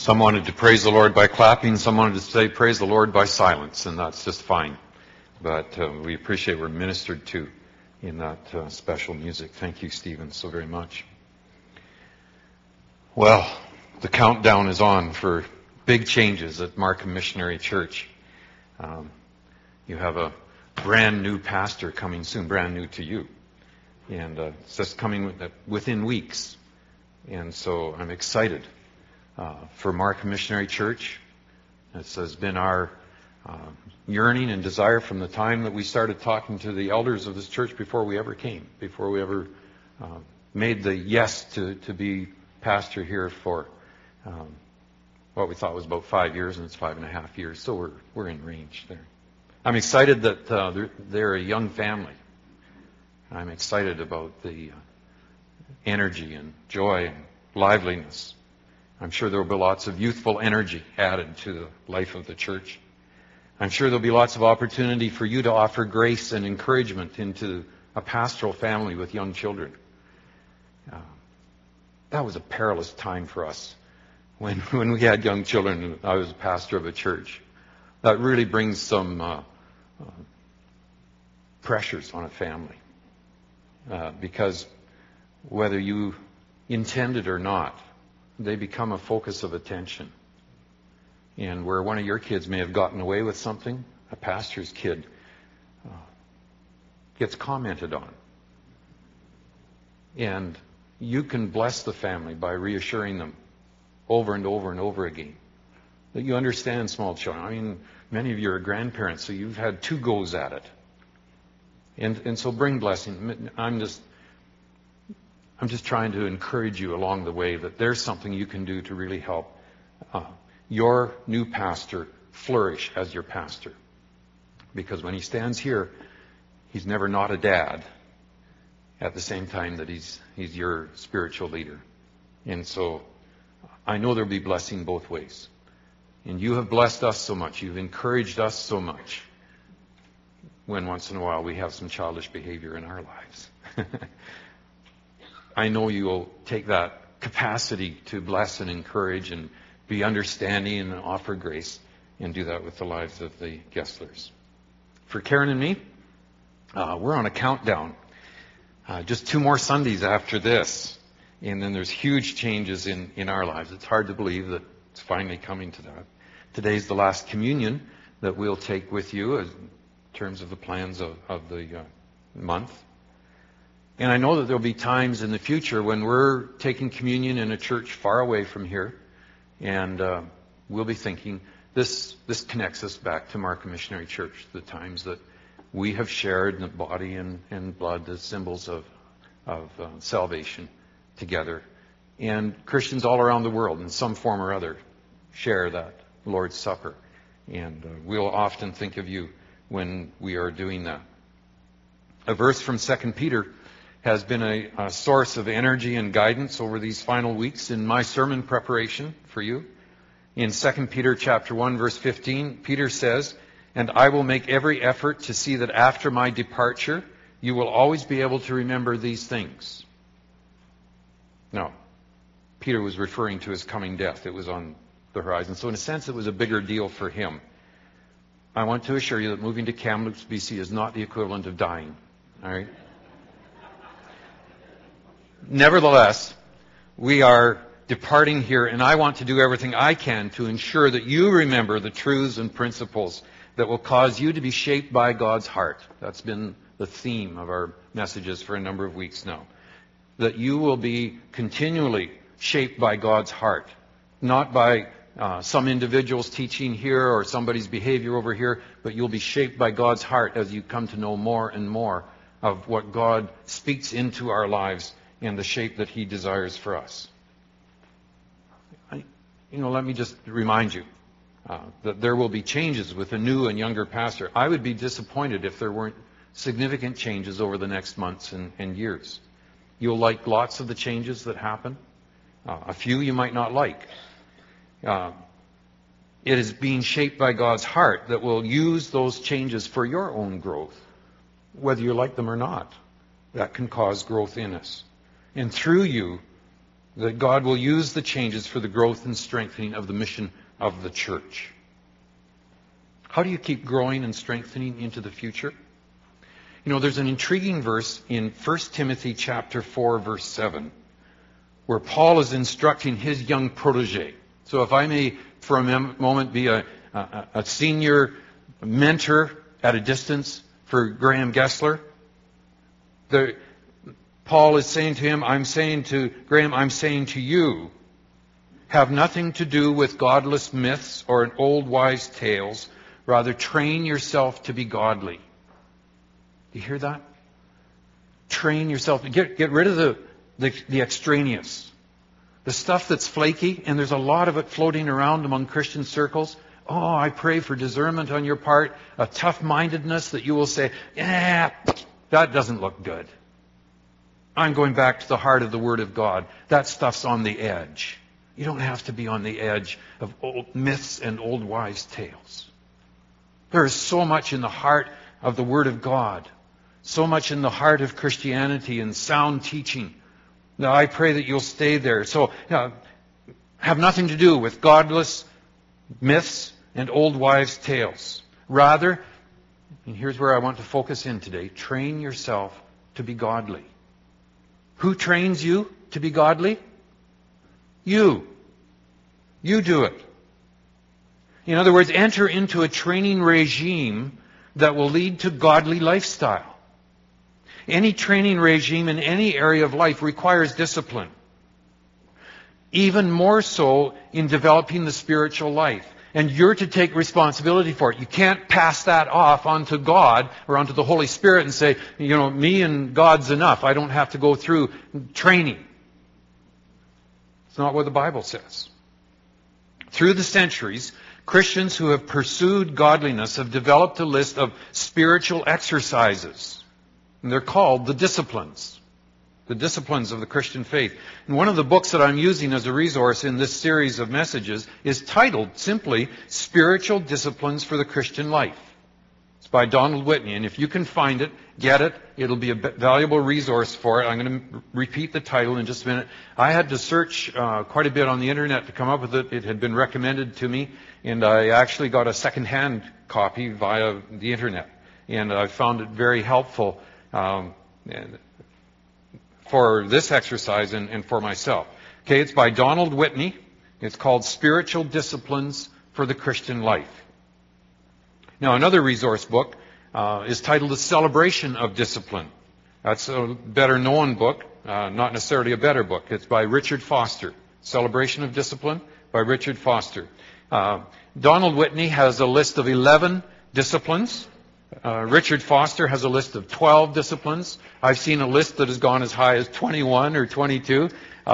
Some wanted to praise the Lord by clapping, some wanted to say praise the Lord by silence, and that's just fine. But we appreciate we're ministered to in that special music. Thank you, Stephen, so very much. Well, the countdown is on for big changes at Markham Missionary Church. You have a brand new pastor coming soon, brand new to you. And it's just coming within weeks. And so I'm excited for Markham Missionary Church. This has been our yearning and desire from the time that we started talking to the elders of this church before we ever came, before we ever made the yes to be pastor here for what we thought was about 5 years, and it's 5.5 years. So we're in range there. I'm excited that they're a young family. I'm excited about the energy and joy and liveliness. I'm sure there will be lots of youthful energy added to the life of the church. I'm sure there'll be lots of opportunity for you to offer grace and encouragement into a pastoral family with young children. That was a perilous time for us when we had young children and I was a pastor of a church. That really brings some pressures on a family. Because whether you intend it or not, they become a focus of attention. And where one of your kids may have gotten away with something, a pastor's kid gets commented on. And you can bless the family by reassuring them over and over and over again that you understand small children. I mean, many of you are grandparents, so you've had 2 goes at it. And so bring blessing. I'm just trying to encourage you along the way that there's something you can do to really help your new pastor flourish as your pastor. Because when he stands here, he's never not a dad at the same time that he's your spiritual leader. And so I know there'll be blessing both ways. And you have blessed us so much. You've encouraged us so much when once in a while we have some childish behavior in our lives. I know you'll take that capacity to bless and encourage and be understanding and offer grace and do that with the lives of the Gesslers. For Karen and me, we're on a countdown. Just 2 more Sundays after this. And then there's huge changes in our lives. It's hard to believe that it's finally coming to that. Today's the last communion that we'll take with you in terms of the plans of the month. And I know that there'll be times in the future when we're taking communion in a church far away from here, and we'll be thinking, this connects us back to Markham Missionary Church, the times that we have shared the body and blood as symbols of salvation together. And Christians all around the world, in some form or other, share that Lord's Supper. And we'll often think of you when we are doing that. A verse from 2 Peter has been a source of energy and guidance over these final weeks in my sermon preparation for you. In 2 Peter chapter 1, verse 15, Peter says, "And I will make every effort to see that after my departure, you will always be able to remember these things." Now, Peter was referring to his coming death. It was on the horizon. So in a sense, it was a bigger deal for him. I want to assure you that moving to Kamloops, BC is not the equivalent of dying. All right? Nevertheless, we are departing here, and I want to do everything I can to ensure that you remember the truths and principles that will cause you to be shaped by God's heart. That's been the theme of our messages for a number of weeks now. That you will be continually shaped by God's heart, not by some individual's teaching here or somebody's behavior over here, but you'll be shaped by God's heart as you come to know more and more of what God speaks into our lives and the shape that He desires for us. Let me just remind you that there will be changes with a new and younger pastor. I would be disappointed if there weren't significant changes over the next months and years. You'll like lots of the changes that happen. A few you might not like. It is being shaped by God's heart that will use those changes for your own growth, whether you like them or not. That can cause growth in us. And through you, that God will use the changes for the growth and strengthening of the mission of the church. How do you keep growing and strengthening into the future? You know, there's an intriguing verse in 1 Timothy chapter 4, verse 7, where Paul is instructing his young protege. So if I may, for a moment, be a senior mentor at a distance for Graham Gessler, Paul is saying to him, I'm saying to Graham, I'm saying to you, have nothing to do with godless myths or old wives' tales. Rather, train yourself to be godly. Do you hear that? Train yourself. Get rid of the extraneous. The stuff that's flaky, and there's a lot of it floating around among Christian circles. Oh, I pray for discernment on your part, a tough-mindedness that you will say, that doesn't look good. I'm going back to the heart of the Word of God. That stuff's on the edge. You don't have to be on the edge of old myths and old wives' tales. There is so much in the heart of the Word of God, so much in the heart of Christianity and sound teaching. Now, I pray that you'll stay there. So, have nothing to do with godless myths and old wives' tales. Rather, and here's where I want to focus in today, train yourself to be godly. Who trains you to be godly? You. You do it. In other words, enter into a training regime that will lead to godly lifestyle. Any training regime in any area of life requires discipline. Even more so in developing the spiritual life. And you're to take responsibility for it. You can't pass that off onto God or onto the Holy Spirit and say, me and God's enough. I don't have to go through training. It's not what the Bible says. Through the centuries, Christians who have pursued godliness have developed a list of spiritual exercises. And they're called the disciplines. The disciplines of the Christian faith. And one of the books that I'm using as a resource in this series of messages is titled simply Spiritual Disciplines for the Christian Life. It's by Donald Whitney. And if you can find it, get it. It'll be a valuable resource for it. I'm going to repeat the title in just a minute. I had to search quite a bit on the internet to come up with it. It had been recommended to me. And I actually got a second-hand copy via the internet. And I found it very helpful for this exercise and for myself. Okay, it's by Donald Whitney. It's called Spiritual Disciplines for the Christian Life. Now, another resource book is titled The Celebration of Discipline. That's a better-known book, not necessarily a better book. It's by Richard Foster. Celebration of Discipline by Richard Foster. Donald Whitney has a list of 11 disciplines. Richard Foster has a list of 12 I've seen a list that has gone as high as 21 or 22.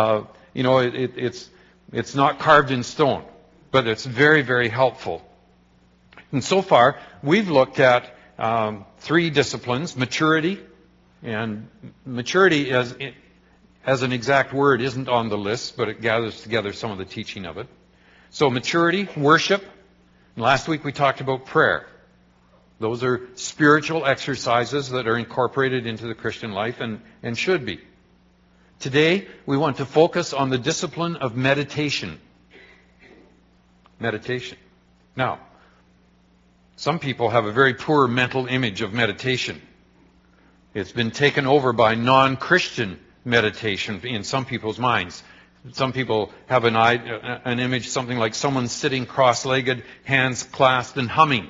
It's not carved in stone, but it's very, very helpful. And so far, we've looked at 3 disciplines, maturity, and maturity as an exact word isn't on the list, but it gathers together some of the teaching of it. So maturity, worship, and last week we talked about prayer. Those are spiritual exercises that are incorporated into the Christian life and should be. Today, we want to focus on the discipline of meditation. Meditation. Now, some people have a very poor mental image of meditation. It's been taken over by non-Christian meditation in some people's minds. Some people have an image, something like someone sitting cross-legged, hands clasped and humming.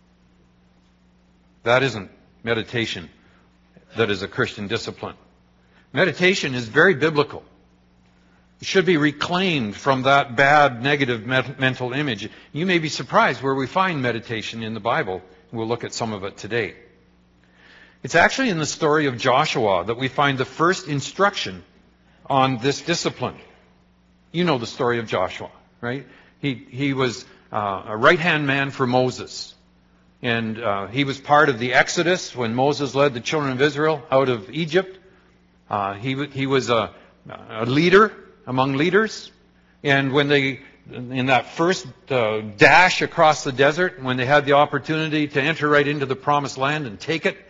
That isn't meditation that is a Christian discipline. Meditation is very biblical. It should be reclaimed from that bad, negative mental image. You may be surprised where we find meditation in the Bible. We'll look at some of it today. It's actually in the story of Joshua that we find the first instruction on this discipline. You know the story of Joshua, right? He was a right-hand man for Moses. And he was part of the Exodus when Moses led the children of Israel out of Egypt. He was a leader among leaders. And when in that first dash across the desert, when they had the opportunity to enter right into the promised land and take it,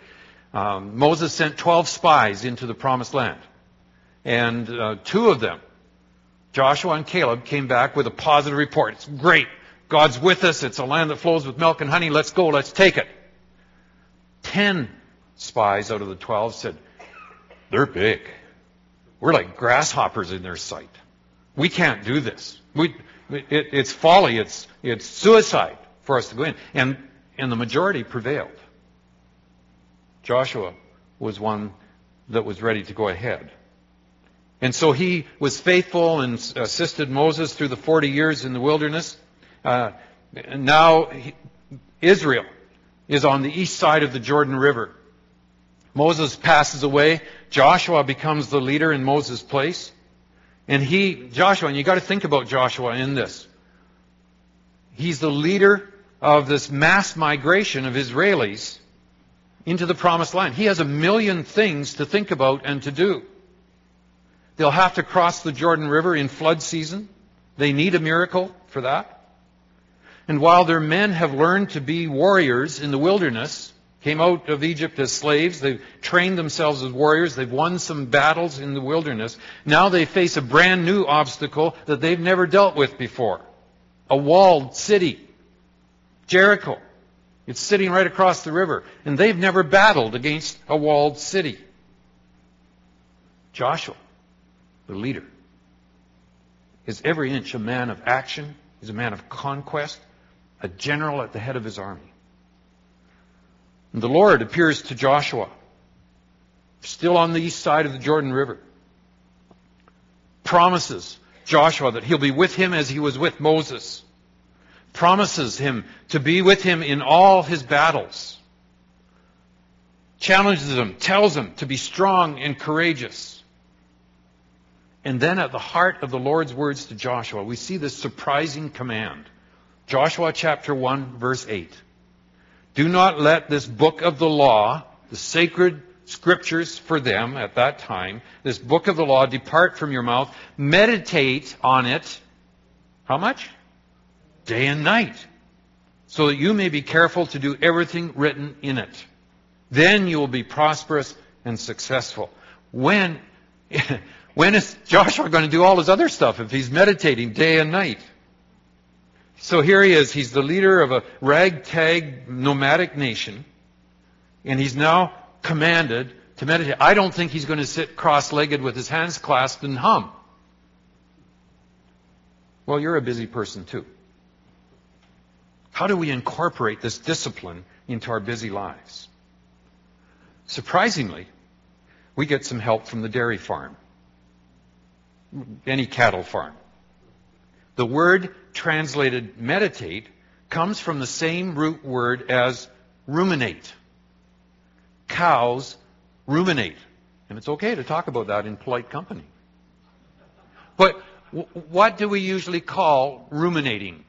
Moses sent 12 spies into the promised land. And 2 of them Joshua and Caleb came back with a positive report. It's great. God's with us. It's a land that flows with milk and honey. Let's go. Let's take it. 10 spies out of the 12 said, they're big. We're like grasshoppers in their sight. We can't do this. It's folly. It's suicide for us to go in. And the majority prevailed. Joshua was one that was ready to go ahead. And so he was faithful and assisted Moses through the 40 years in the wilderness. And now Israel is on the east side of the Jordan River. Moses passes away. Joshua becomes the leader in Moses' place. And Joshua, and you got to think about Joshua in this. He's the leader of this mass migration of Israelis into the promised land. He has a million things to think about and to do. They'll have to cross the Jordan River in flood season. They need a miracle for that. And while their men have learned to be warriors in the wilderness, came out of Egypt as slaves, they've trained themselves as warriors, they've won some battles in the wilderness, now they face a brand new obstacle that they've never dealt with before. A walled city, Jericho. It's sitting right across the river, and they've never battled against a walled city. Joshua, the leader, is every inch a man of action. He's a man of conquest, a general at the head of his army. And the Lord appears to Joshua, still on the east side of the Jordan River, promises Joshua that he'll be with him as he was with Moses, promises him to be with him in all his battles, challenges him, tells him to be strong and courageous. And then at the heart of the Lord's words to Joshua, we see this surprising command. Joshua chapter 1, verse 8. Do not let this book of the law, the sacred scriptures for them at that time, this book of the law depart from your mouth. Meditate on it. How much? Day and night. So that you may be careful to do everything written in it. Then you will be prosperous and successful. When is Joshua going to do all his other stuff if he's meditating day and night? So here he is. He's the leader of a ragtag nomadic nation. And he's now commanded to meditate. I don't think he's going to sit cross-legged with his hands clasped and hum. Well, you're a busy person too. How do we incorporate this discipline into our busy lives? Surprisingly, we get some help from the dairy farm. Any cattle farm. The word translated meditate comes from the same root word as ruminate. Cows ruminate. And it's okay to talk about that in polite company. But what do we usually call ruminating?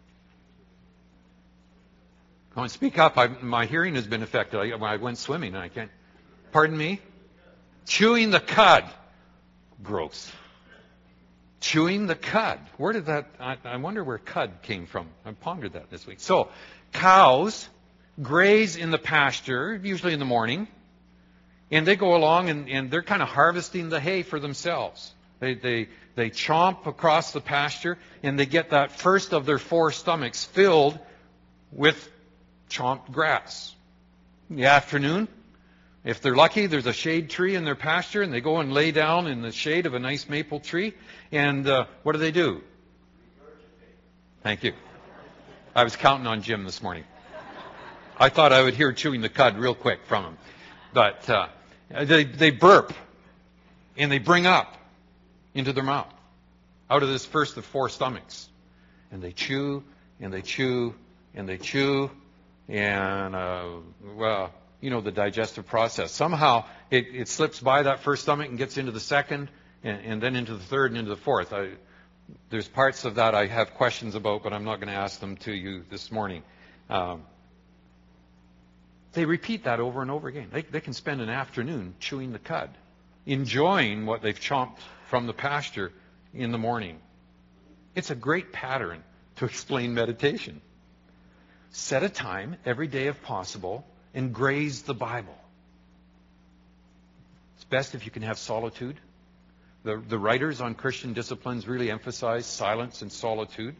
Come on, speak up. My hearing has been affected. I went swimming and I can't. Pardon me? Chewing the cud. Gross. Chewing the cud. Where did that... I wonder where cud came from. I pondered that this week. So, cows graze in the pasture, usually in the morning, and they go along and they're kind of harvesting the hay for themselves. They chomp across the pasture, and they get that first of their 4 stomachs filled with chomped grass. In the afternoon, if they're lucky, there's a shade tree in their pasture, and they go and lay down in the shade of a nice maple tree. And what do? Thank you. I was counting on Jim this morning. I thought I would hear chewing the cud real quick from him. But they burp, and they bring up into their mouth, out of this first of 4 stomachs. And they chew, and they chew, and they chew, and, well... You know, the digestive process. Somehow it slips by that first stomach and gets into the second, and then into the third and into the fourth. There's parts of that I have questions about, but I'm not going to ask them to you this morning. They repeat that over and over again. They can spend an afternoon chewing the cud, enjoying what they've chomped from the pasture in the morning. It's a great pattern to explain meditation. Set a time every day if possible and graze the Bible. It's best if you can have solitude. The writers on Christian disciplines really emphasize silence and solitude.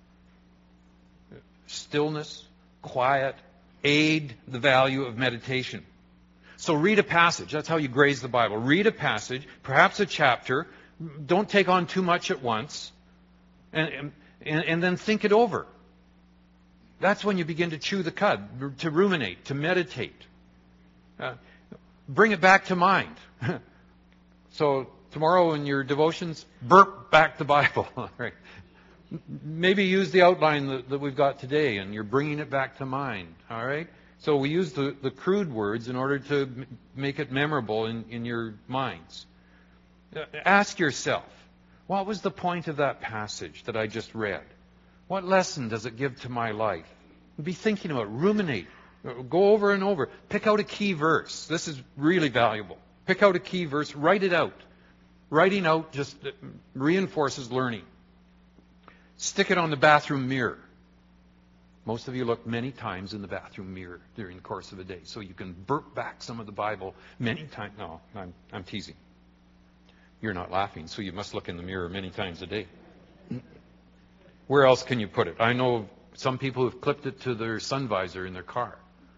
Stillness, quiet, aid the value of meditation. So read a passage. That's how you graze the Bible. Read a passage, perhaps a chapter. Don't take on too much at once. And then think it over. That's when you begin to chew the cud, to ruminate, to meditate. Bring it back to mind. So tomorrow in your devotions, burp back the Bible. Right? Maybe use the outline that we've got today, and you're bringing it back to mind. All right? So we use the crude words in order to make it memorable in your minds. Ask yourself, what was the point of that passage that I just read? What lesson does it give to my life? Be thinking about it. Ruminate. Go over and over. Pick out a key verse. This is really valuable. Pick out a key verse. Write it out. Writing out just reinforces learning. Stick it on the bathroom mirror. Most of you look many times in the bathroom mirror during the course of a day, so you can burp back some of the Bible many times. No, I'm teasing. You're not laughing, so you must look in the mirror many times a day. Where else can you put it? I know some people have clipped it to their sun visor in their car.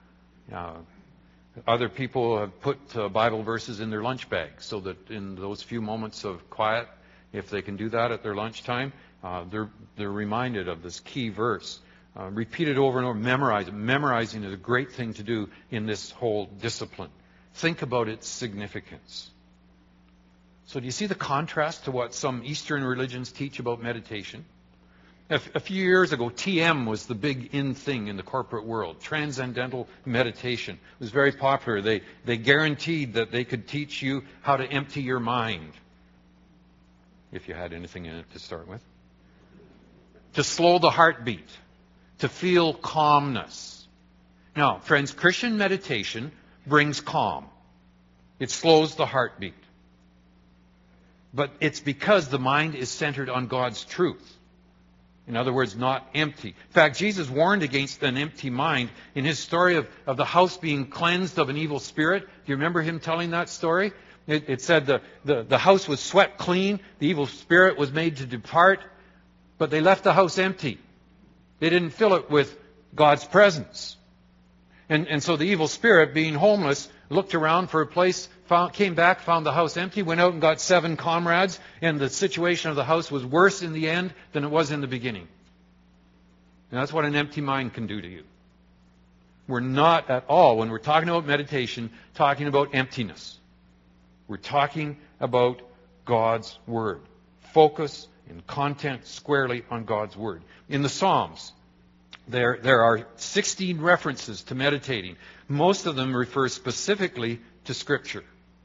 Other people have put Bible verses in their lunch bag, so that in those few moments of quiet, if they can do that at their lunchtime, they're reminded of this key verse. Repeat it over and over. Memorize it. Memorizing is a great thing to do in this whole discipline. Think about its significance. So do you see the contrast to what some Eastern religions teach about meditation? A few years ago, TM was the big in thing in the corporate world. Transcendental meditation. It was very popular. They guaranteed that they could teach you how to empty your mind, if you had anything in it to start with. To slow the heartbeat. To feel calmness. Now, friends, Christian meditation brings calm. It slows the heartbeat. But it's because the mind is centered on God's truth. In other words, not empty. In fact, Jesus warned against an empty mind in his story of the house being cleansed of an evil spirit. Do you remember him telling that story? It said the house was swept clean, the evil spirit was made to depart, but they left the house empty. They didn't fill it with God's presence. And so the evil spirit, being homeless, looked around for a place, came back, found the house empty, went out and got 7 comrades, and the situation of the house was worse in the end than it was in the beginning. And that's what an empty mind can do to you. We're not at all, when we're talking about meditation, talking about emptiness. We're talking about God's Word. Focus and content squarely on God's Word. In the Psalms, there are 16 references to meditating. Most of them refer specifically to Scripture.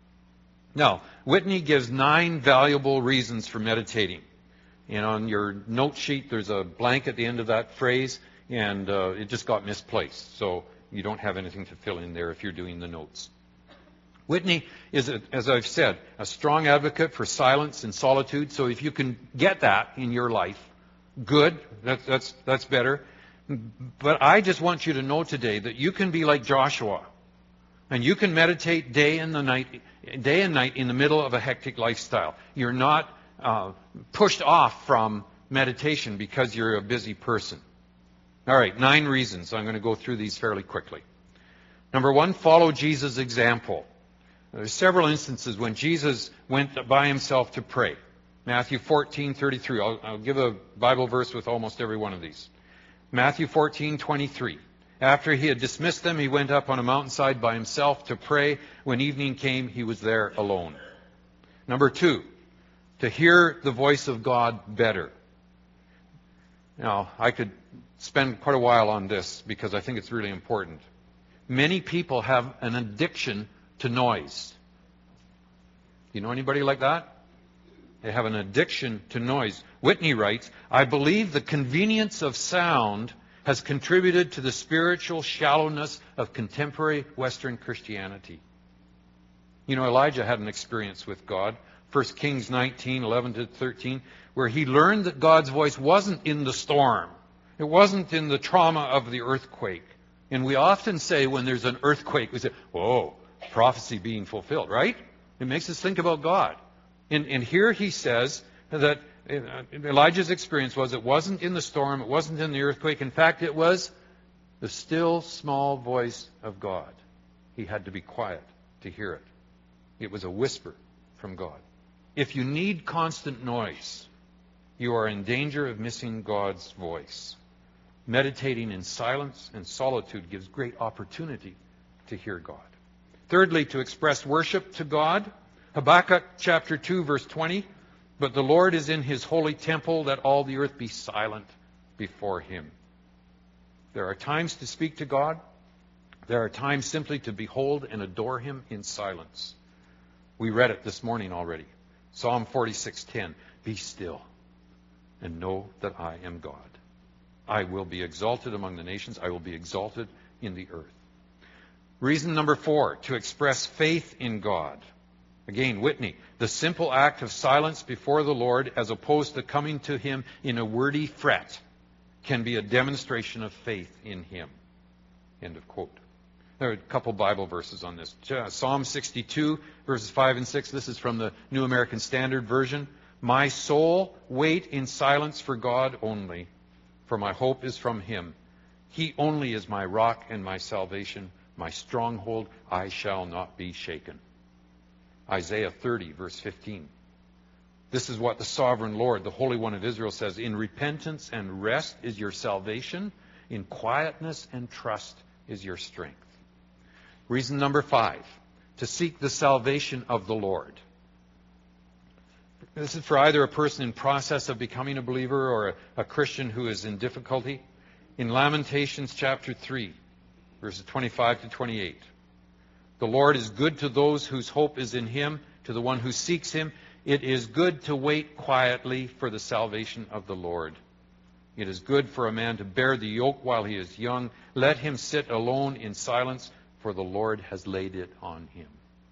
Now, Whitney gives 9 valuable reasons for meditating. And on your note sheet, there's a blank at the end of that phrase, and it just got misplaced. So you don't have anything to fill in there if you're doing the notes. Whitney is, as I've said, a strong advocate for silence and solitude. So if you can get that in your life, good. That's better. But I just want you to know today that you can be like Joshua, and you can meditate day and night in the middle of a hectic lifestyle. You're not pushed off from meditation because you're a busy person. All right, 9 reasons. I'm going to go through these fairly quickly. Number 1, follow Jesus' example. There's several instances when Jesus went by himself to pray. Matthew 14:33. I'll give a Bible verse with almost every one of these. Matthew 14:23. After he had dismissed them, he went up on a mountainside by himself to pray. When evening came, he was there alone. Number 2, to hear the voice of God better. Now, I could spend quite a while on this because I think it's really important. Many people have an addiction to noise. You know anybody like that? They have an addiction to noise. Whitney writes, I believe the convenience of sound has contributed to the spiritual shallowness of contemporary Western Christianity. You know, Elijah had an experience with God. 1 Kings 19:11-13, where he learned that God's voice wasn't in the storm. It wasn't in the trauma of the earthquake. And we often say when there's an earthquake, we say, oh, prophecy being fulfilled, right? It makes us think about God. And here he says that Elijah's experience was it wasn't in the storm, it wasn't in the earthquake. In fact, it was the still small voice of God. He had to be quiet to hear it. It was a whisper from God. If you need constant noise, you are in danger of missing God's voice. Meditating in silence and solitude gives great opportunity to hear God. Thirdly, to express worship to God. Habakkuk chapter 2, verse 20. But the Lord is in his holy temple, let all the earth be silent before him. There are times to speak to God. There are times simply to behold and adore him in silence. We read it this morning already. Psalm 46:10. Be still and know that I am God. I will be exalted among the nations. I will be exalted in the earth. Reason number 4, to express faith in God. Again, Whitney, the simple act of silence before the Lord as opposed to coming to him in a wordy fret can be a demonstration of faith in him. End of quote. There are a couple Bible verses on this. Psalm 62, verses 5 and 6. This is from the New American Standard Version. My soul, wait in silence for God only, for my hope is from him. He only is my rock and my salvation, my stronghold. I shall not be shaken. Isaiah 30, verse 15. This is what the sovereign Lord, the Holy One of Israel, says. In repentance and rest is your salvation. In quietness and trust is your strength. Reason number 5, to seek the salvation of the Lord. This is for either a person in process of becoming a believer or a Christian who is in difficulty. In Lamentations chapter 3, verses 25 to 28. The Lord is good to those whose hope is in him, to the one who seeks him. It is good to wait quietly for the salvation of the Lord. It is good for a man to bear the yoke while he is young. Let him sit alone in silence, for the Lord has laid it on him.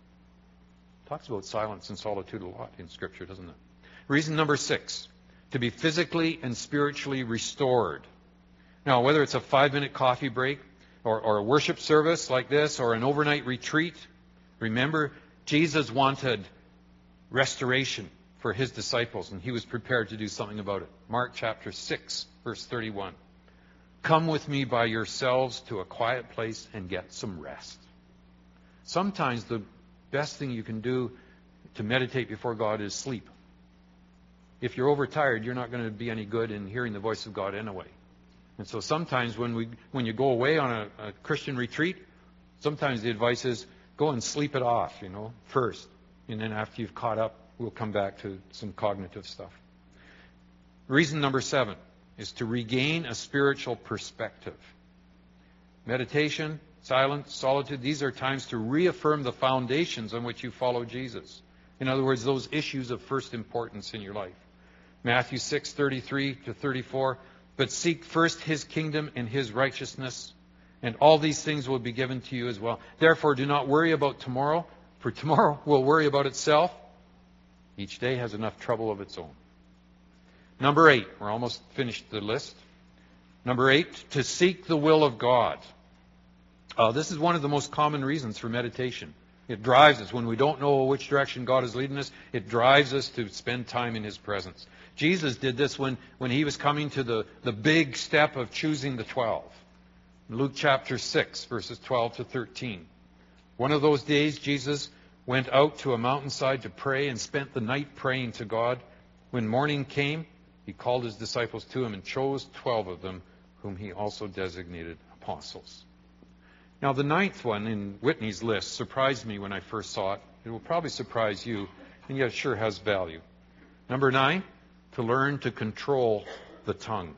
Talks about silence and solitude a lot in Scripture, doesn't it? Reason number 6, to be physically and spiritually restored. Now, whether it's a 5-minute coffee break, or a worship service like this, or an overnight retreat, remember, Jesus wanted restoration for his disciples, and he was prepared to do something about it. Mark chapter 6, verse 31. Come with me by yourselves to a quiet place and get some rest. Sometimes the best thing you can do to meditate before God is sleep. If you're overtired, you're not going to be any good in hearing the voice of God anyway. And so sometimes when you go away on a Christian retreat, sometimes the advice is go and sleep it off, first. And then after you've caught up, we'll come back to some cognitive stuff. Reason number 7 is to regain a spiritual perspective. Meditation, silence, solitude, these are times to reaffirm the foundations on which you follow Jesus. In other words, those issues of first importance in your life. Matthew 6:33 to 34. But seek first his kingdom and his righteousness, and all these things will be given to you as well. Therefore, do not worry about tomorrow, for tomorrow will worry about itself. Each day has enough trouble of its own. Number 8, we're almost finished the list. Number 8, to seek the will of God. This is one of the most common reasons for meditation. It drives us. When we don't know which direction God is leading us, it drives us to spend time in his presence. Jesus did this when he was coming to the big step of choosing the 12. Luke chapter 6, verses 12 to 13. One of those days, Jesus went out to a mountainside to pray and spent the night praying to God. When morning came, he called his disciples to him and chose 12 of them, whom he also designated apostles. Now, the 9th one in Whitney's list surprised me when I first saw it. It will probably surprise you, and yet it sure has value. Number 9, to learn to control the tongue.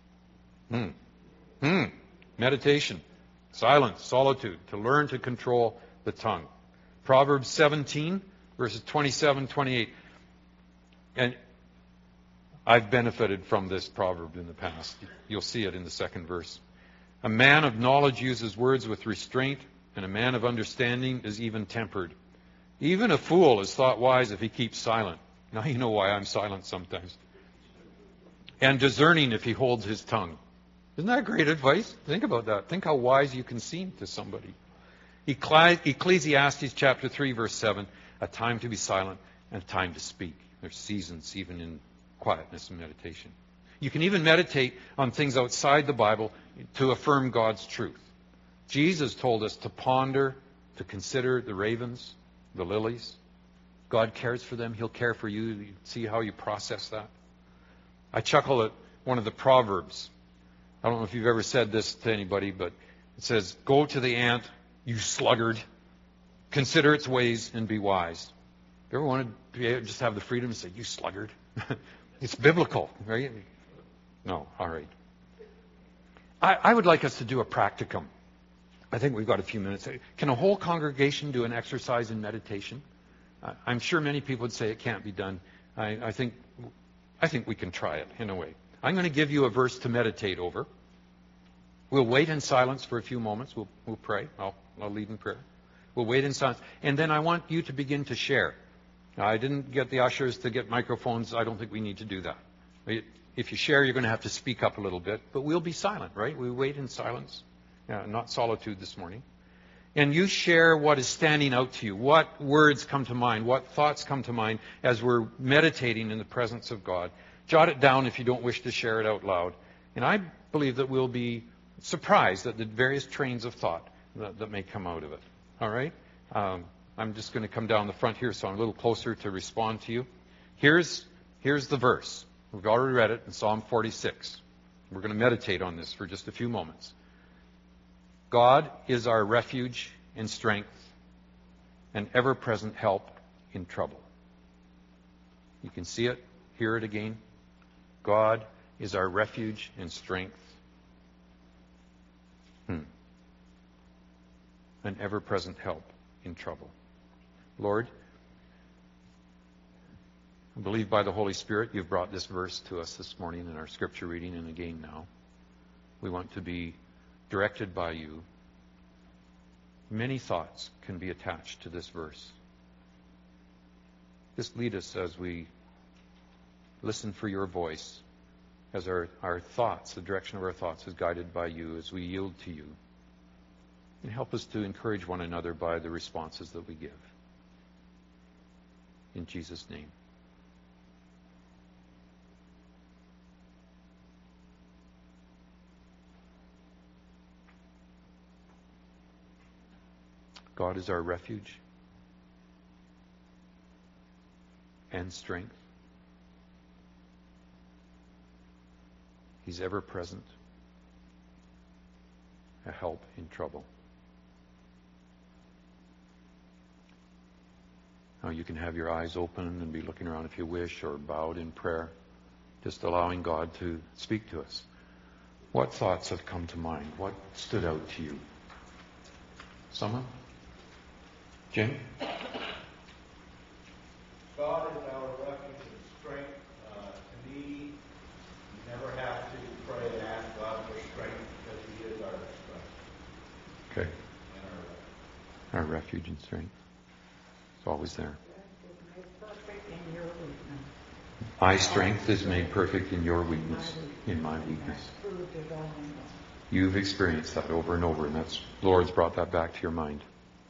Meditation, silence, solitude, to learn to control the tongue. Proverbs 17, verses 27, 28. And I've benefited from this proverb in the past. You'll see it in the 2nd verse. A man of knowledge uses words with restraint, and a man of understanding is even-tempered. Even a fool is thought wise if he keeps silent. Now you know why I'm silent sometimes. And discerning if he holds his tongue. Isn't that great advice? Think about that. Think how wise you can seem to somebody. Ecclesiastes chapter 3, verse 7, a time to be silent and time to speak. There's seasons even in quietness and meditation. You can even meditate on things outside the Bible to affirm God's truth. Jesus told us to ponder, to consider the ravens, the lilies. God cares for them. He'll care for you. You see how you process that? I chuckle at one of the Proverbs. I don't know if you've ever said this to anybody, but it says, "Go to the ant, you sluggard. Consider its ways and be wise." You ever wanted to just have the freedom to say, "You sluggard"? It's biblical, right? No, all right. I would like us to do a practicum. I think we've got a few minutes. Can a whole congregation do an exercise in meditation? I'm sure many people would say it can't be done. I think we can try it in a way. I'm going to give you a verse to meditate over. We'll wait in silence for a few moments. We'll pray. I'll lead in prayer. We'll wait in silence. And then I want you to begin to share. Now, I didn't get the ushers to get microphones. I don't think we need to do that. If you share, you're going to have to speak up a little bit. But we'll be silent, right? We wait in silence. Not solitude this morning. And you share what is standing out to you. What words come to mind? What thoughts come to mind as we're meditating in the presence of God? Jot it down if you don't wish to share it out loud. And I believe that we'll be surprised at the various trains of thought that may come out of it. All right? I'm just going to come down the front here so I'm a little closer to respond to you. Here's the verse. We've already read it in Psalm 46. We're going to meditate on this for just a few moments. God is our refuge and strength, an ever-present help in trouble. You can see it, hear it again. God is our refuge and strength, an ever-present help in trouble. Lord, I believe by the Holy Spirit you've brought this verse to us this morning in our scripture reading and again now. We want to be directed by you. Many thoughts can be attached to this verse. Just lead us as we listen for your voice, as our thoughts, the direction of our thoughts is guided by you, as we yield to you. And help us to encourage one another by the responses that we give. In Jesus' name. God is our refuge and strength. He's ever present, a help in trouble. Now you can have your eyes open and be looking around if you wish, or bowed in prayer, just allowing God to speak to us. What thoughts have come to mind? What stood out to you? Someone? Jim? God is our refuge and strength. To me, you never have to pray and ask God for strength because He is our strength. Okay. And Our refuge and strength. It's always there. My strength is made perfect in your weakness, in my weakness. You've experienced that over and over, and that's the Lord's brought that back to your mind.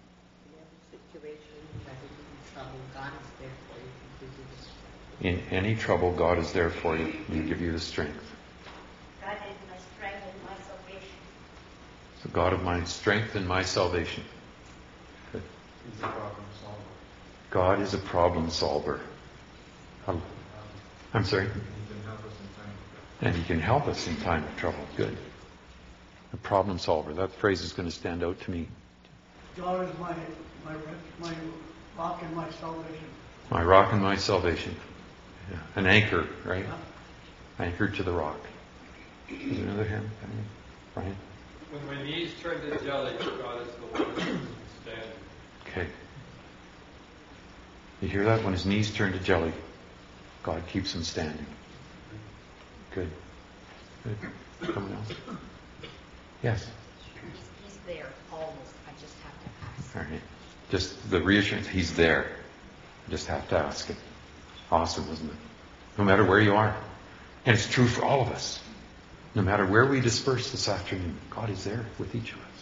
In any trouble, God is there for you. He'll give you the strength. God is my strength and my salvation. The God of my strength and my salvation. Good. He's a problem solver. God is a problem solver. I'm sorry? He can help us in time. And He can help us in time of trouble. Good. A problem solver. That phrase is going to stand out to me. God is my rock and my salvation. My rock and my salvation. Yeah. An anchor, right? Anchored to the rock. Is there another hand? Brian? When my knees turn to jelly, God is the one who stands. Okay. You hear that? When his knees turn to jelly, God keeps him standing. Good. Good. Someone else? Yes. He's there always. I just have to ask. All right. Just the reassurance, He's there. You just have to ask Him. Awesome, isn't it? No matter where you are. And it's true for all of us. No matter where we disperse this afternoon, God is there with each of us.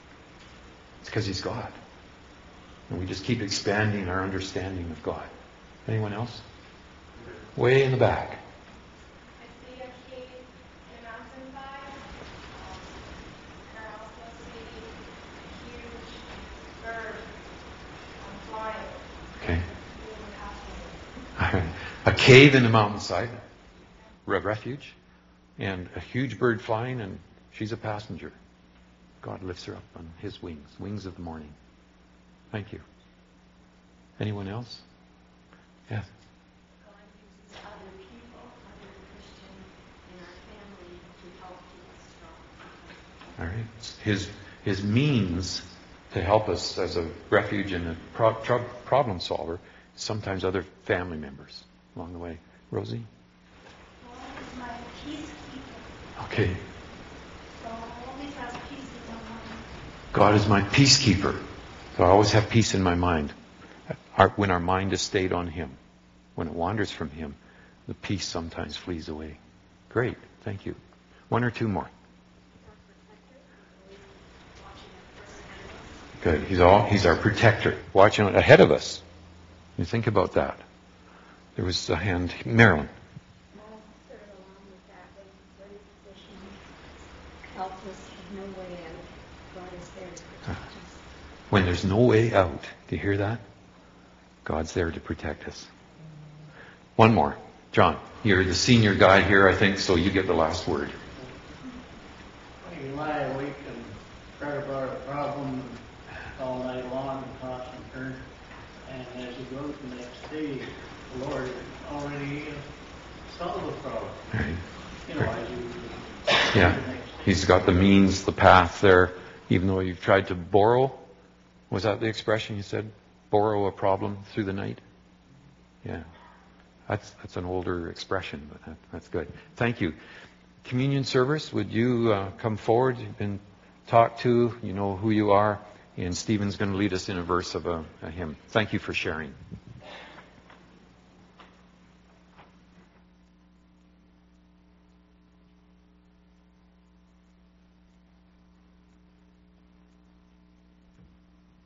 It's because He's God. And we just keep expanding our understanding of God. Anyone else? Way in the back. I see a cave in a mountainside, and I also see a huge bird flying. Okay. Moving past me. A cave in the mountainside, refuge, and a huge bird flying, and she's a passenger. God lifts her up on His wings, wings of the morning. Thank you. Anyone else? Yes. God uses other people, other Christians in our family to help keep us strong. All right. His means to help us as a refuge and a problem solver, sometimes other family members along the way. Rosie? God is my peacekeeper, Okay. so I always have peace in my mind. God is my peacekeeper. So I always have peace in my mind. When our mind is stayed on Him, when it wanders from Him, the peace sometimes flees away. Great. Thank you. One or two more. Good. He's our protector, watching ahead of us. You think about that. There was a hand. Marilyn. Sort of along with that, when position helpless, with no way out, God is there to protect us. When there's no way out. Do you hear that? God's there to protect us. One more. John, you're the senior guy here, I think, so you get the last word. When you lie awake and fret about a problem all night long and toss and turn, and as you go to the next day, the Lord already solved the problem. Right. You know, as you Yeah. the next day. He's got the means, the path there, even though you've tried to borrow. Was that the expression you said? Borrow a problem through the night? Yeah. That's an older expression, but that's good. Thank you. Communion service, would you come forward? You've been talked to. You know who you are. And Stephen's going to lead us in a verse of a hymn. Thank you for sharing.